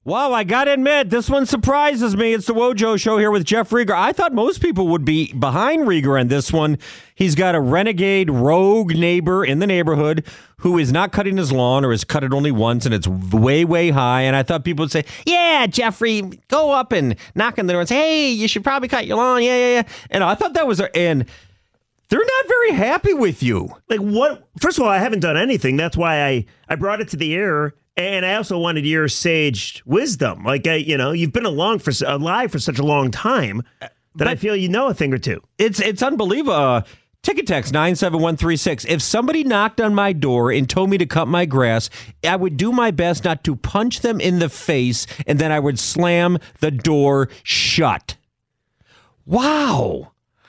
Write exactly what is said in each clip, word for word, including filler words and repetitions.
Wow, I got to admit, this one surprises me. It's the Wojo Show here with Jeff Rieger. I thought most people would be behind Rieger on this one. He's got a renegade rogue neighbor in the neighborhood who is not cutting his lawn or has cut it only once, and it's way, way high. And I thought people would say, yeah, Jeffrey, go up and knock on the door and say, hey, you should probably cut your lawn. Yeah, yeah, yeah. And I thought that was, a, and they're not very happy with you. Like what? First of all, I haven't done anything. That's why I, I brought it to the air. And I also wanted your sage wisdom. Like, I, you know, you've been along for alive for such a long time that but I feel you know a thing or two. It's it's unbelievable. Uh, ticket text nine seven one three six. If somebody knocked on my door and told me to cut my grass, I would do my best not to punch them in the face, and then I would slam the door shut. Wow.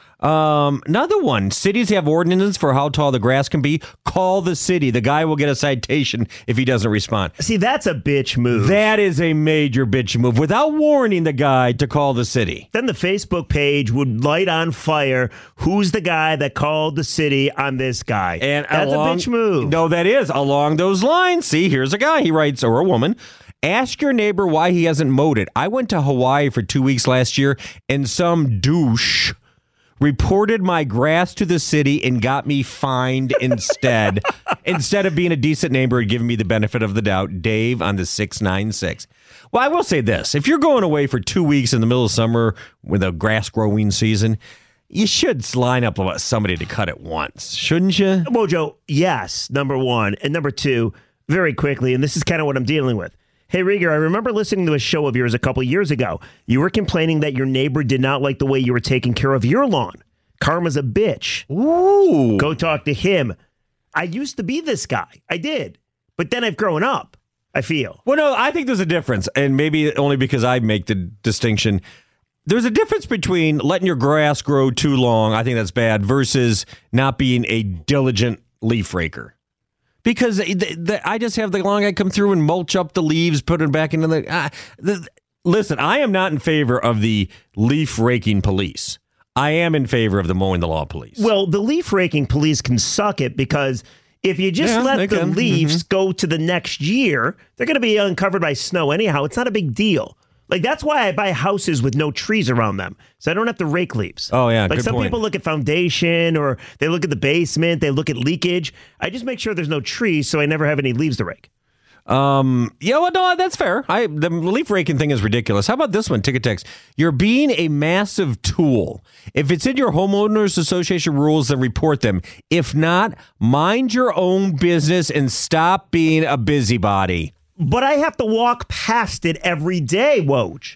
Um, another one. Cities have ordinances for how tall the grass can be. Call the city. The guy will get a citation if he doesn't respond. See, that's a bitch move. That is a major bitch move without warning the guy to call the city. Then the Facebook page would light on fire. Who's the guy that called the city on this guy? And that's along, a bitch move. No, that is along those lines. See, here's a guy. He writes, or a woman. Ask your neighbor why he hasn't mowed it. I went to Hawaii for two weeks last year, and some douche reported my grass to the city and got me fined instead. Instead of being a decent neighbor and giving me the benefit of the doubt. Dave on the six nine six. Well, I will say this. If you're going away for two weeks in the middle of summer with a grass growing season, you should line up somebody to cut it once, shouldn't you? Well, Joe, yes, number one. And number two, very quickly, and this is kind of what I'm dealing with. Hey, Rieger, I remember listening to a show of yours a couple years ago. You were complaining that your neighbor did not like the way you were taking care of your lawn. Karma's a bitch. Ooh. Go talk to him. I used to be this guy. I did. But then I've grown up, I feel. Well, no, I think there's a difference, and maybe only because I make the distinction. There's a difference between letting your grass grow too long, I think that's bad, versus not being a diligent leaf raker. Because the, the, I just have the long guy come through and mulch up the leaves, put it back into the, uh, the... Listen, I am not in favor of the leaf raking police. I am in favor of the mowing the lawn police. Well, the leaf raking police can suck it because if you just yeah, let the can. leaves mm-hmm. go to the next year, they're going to be uncovered by snow anyhow. It's not a big deal. Like, that's why I buy houses with no trees around them, so I don't have to rake leaves. Oh, yeah, Like, good some point. people look at foundation, or they look at the basement, they look at leakage. I just make sure there's no trees, so I never have any leaves to rake. Um, yeah, well, no, that's fair. I the leaf raking thing is ridiculous. How about this one, Ticket Text? You're being a massive tool. If it's in your homeowners association rules, then report them. If not, mind your own business and stop being a busybody. But I have to walk past it every day, Woj.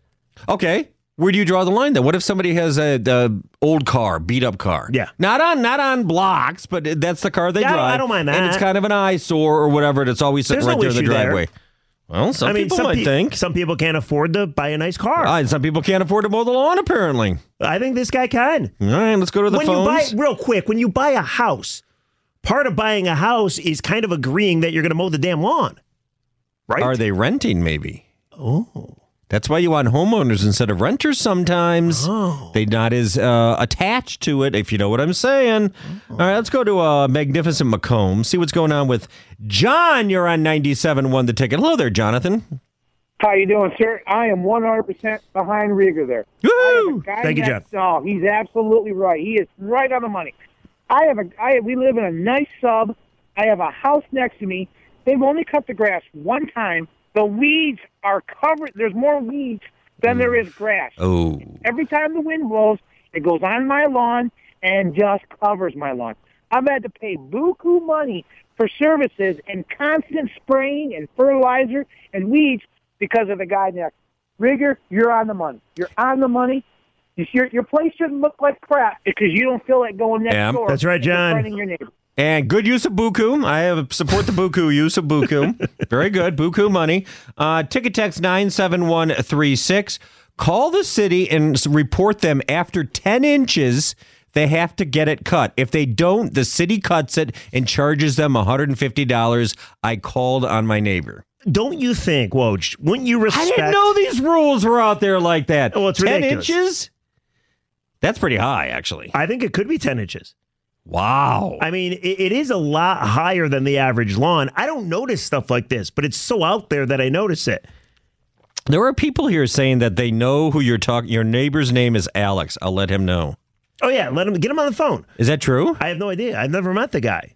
Okay. Where do you draw the line then? What if somebody has a, a old car, beat up car? Yeah. Not on not on blocks, but that's the car they Yeah, I drive. don't- I don't mind that. And it's kind of an eyesore or whatever. And it's always sitting There's right no there in the issue there. driveway. Well, some I mean, people some might pe- think. Some people can't afford to buy a nice car. Ah, and some people can't afford to mow the lawn, apparently. I think this guy can. All right, let's go to the when phones. you buy, real quick, when you buy a house, part of buying a house is kind of agreeing that you're going to mow the damn lawn. Right? Are they renting, maybe? Oh. That's why you want homeowners instead of renters sometimes. Oh. They're not as uh, attached to it, if you know what I'm saying. Oh. All right, let's go to uh, Magnificent Macomb, see what's going on with John. You're on ninety-seven point one The Ticket. Hello there, Jonathan. How you doing, sir? I am one hundred percent behind Rieger there. Woo! Thank you, John. Oh, he's absolutely right. He is right on the money. I have a. I we live in a nice sub. I have a house next to me. They've only cut the grass one time. The weeds are covered. There's more weeds than there is grass. Oh. Every time the wind blows, it goes on my lawn and just covers my lawn. I've had to pay buku money for services and constant spraying and fertilizer and weeds because of the guy next. Rieger, you're on the money. You're on the money. Your, your place shouldn't look like crap because you don't feel like going next Yeah, door. that's right, and John. defending your neighbor. And good use of buku. I have support the buku use of buku. Very good. Buku money. Uh, ticket text nine seven one three six. Call the city and s- report them after ten inches. They have to get it cut. If they don't, the city cuts it and charges them one hundred fifty dollars. I called on my neighbor. Don't you think, Woj, wouldn't you I respect... didn't know these rules were out there like that. Well, it's ten ridiculous. inches? That's pretty high, actually. I think it could be ten inches. Wow. I mean, it, it is a lot higher than the average lawn. I don't notice stuff like this, but it's so out there that I notice it. There are people here saying that they know who you're talking. Your neighbor's name is Alex. I'll let him know. Oh, yeah. Let him get him on the phone. Is that true? I have no idea. I've never met the guy.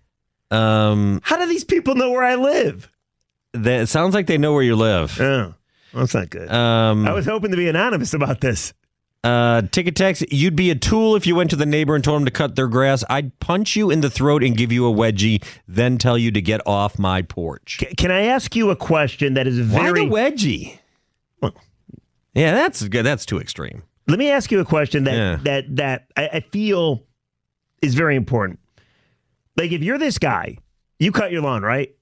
Um, How do these people know where I live? that, it sounds like they know where you live. Oh, well, that's not good. Um, I was hoping to be anonymous about this. Uh, ticket text, you'd be a tool if you went to the neighbor and told him to cut their grass. I'd punch you in the throat and give you a wedgie, then tell you to get off my porch. C- can I ask you a question that is very... Why the wedgie? Well, yeah, that's good. That's too extreme. let me ask you a question that Yeah. that that I, I feel is very important. Like, if you're this guy, you cut your lawn, right?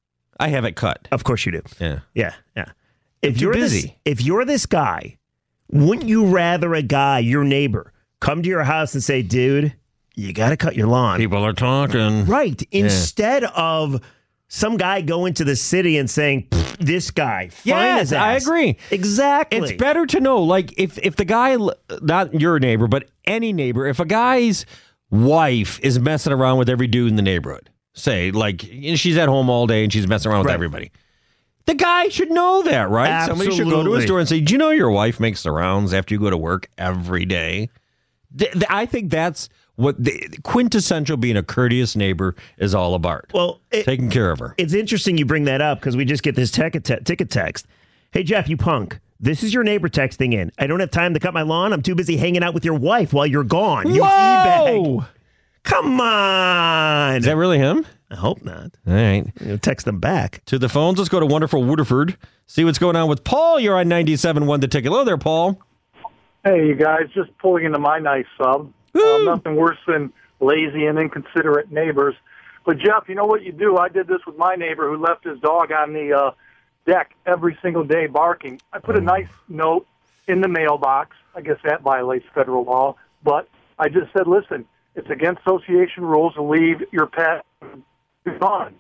I have it cut. Of course you do. Yeah. Yeah, yeah. If too you're busy. This, if you're this guy, wouldn't you rather a guy, your neighbor, come to your house and say, dude, you got to cut your lawn? People are talking. Right. Instead of some guy going to the city and saying, this guy, fine Yes, his I ass. agree. Exactly. It's better to know, like, if, if the guy, not your neighbor, but any neighbor, if a guy's wife is messing around with every dude in the neighborhood, say, like, she's at home all day and she's messing around with Right. everybody. The guy should know that, right? Somebody should go to his Absolutely. door and say, do you know your wife makes the rounds after you go to work every day? Th- th- I think that's what the quintessential being a courteous neighbor is all about. Well, it, Taking care of her. it's interesting you bring that up because we just get this ticket, te- ticket text. Hey, Jeff, you punk. This is your neighbor texting in. I don't have time to cut my lawn. I'm too busy hanging out with your wife while you're gone. You E-bag. Whoa! Come on. Is that really him? I hope not. All right. You know, text them back. To the phones. Let's go to wonderful Waterford. See what's going on with Paul. You're on ninety-seven one The Ticket. Hello there, Paul. Hey, you guys, just pulling into my nice sub. Uh, nothing worse than lazy and inconsiderate neighbors. But, Jeff, you know what you do? I did this with my neighbor who left his dog on the uh, deck every single day barking. I put a nice note in the mailbox. I guess that violates federal law. But I just said, listen, it's against association rules to leave your pet gone.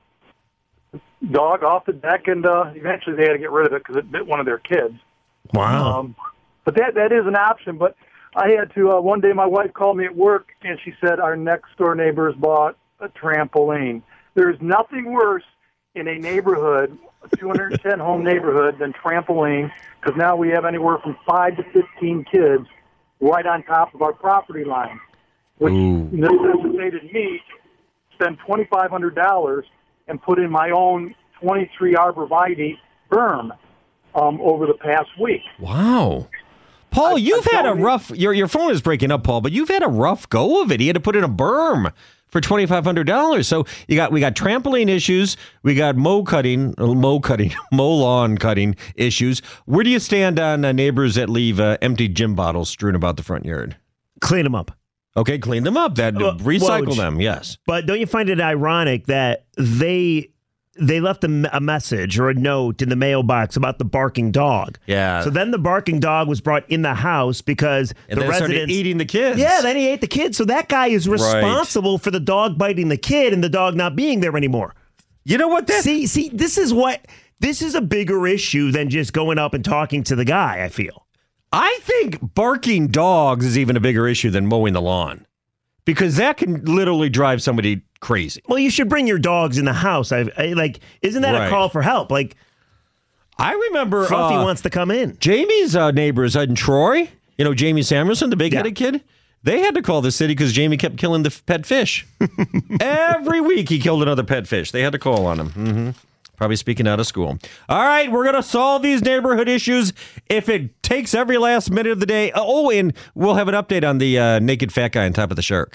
Dog off the deck, and uh, eventually they had to get rid of it because it bit one of their kids. Wow. Um, but that that is an option. But I had to, uh, one day my wife called me at work, and she said our next-door neighbors bought a trampoline. There's nothing worse in a neighborhood, a two hundred ten home neighborhood, than trampoline, because now we have anywhere from five to fifteen kids right on top of our property line, which Ooh. necessitated me to spend twenty-five hundred dollars and put in my own twenty-three arborvitae berm um, over the past week. Wow. Paul, I- you've I'm had a telling you- rough, your your phone is breaking up, Paul, but you've had a rough go of it. You had to put in a berm for twenty-five hundred dollars. So you got, we got trampoline issues. We got mow cutting, uh, mow cutting, mow lawn cutting issues. Where do you stand on uh, neighbors that leave uh, empty gym bottles strewn about the front yard? Clean them up. Okay, clean them up. That Well, recycle Woj. them. Yes. But don't you find it ironic that they they left a, me- a message or a note in the mailbox about the barking dog? Yeah. So then the barking dog was brought in the house because And the then it started residents eating the kids. Yeah, then he ate the kid. So that guy is responsible for the dog biting the kid and the dog not being there anymore. You know what? That See, see, this is what this is a bigger issue than just going up and talking to the guy, I feel. I think barking dogs is even a bigger issue than mowing the lawn, because that can literally drive somebody crazy. Well, you should bring your dogs in the house. I, I like, isn't that Right. a call for help? Like, I remember Fluffy uh, wants to come in. Jamie's uh, neighbors in Troy, you know, Jamie Samuelson, the big-headed kid, they had to call the city because Jamie kept killing the f- pet fish. Every week he killed another pet fish. They had to call on him. Mm-hmm. Probably speaking out of school. All right, we're going to solve these neighborhood issues if it takes every last minute of the day. Oh, and we'll have an update on the uh, naked fat guy on top of the shark.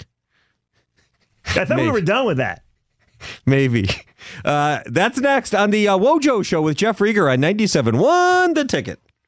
I thought we Maybe. were done with that. Maybe. Uh, that's next on the uh, Wojo Show with Jeff Rieger on ninety-seven one The Ticket.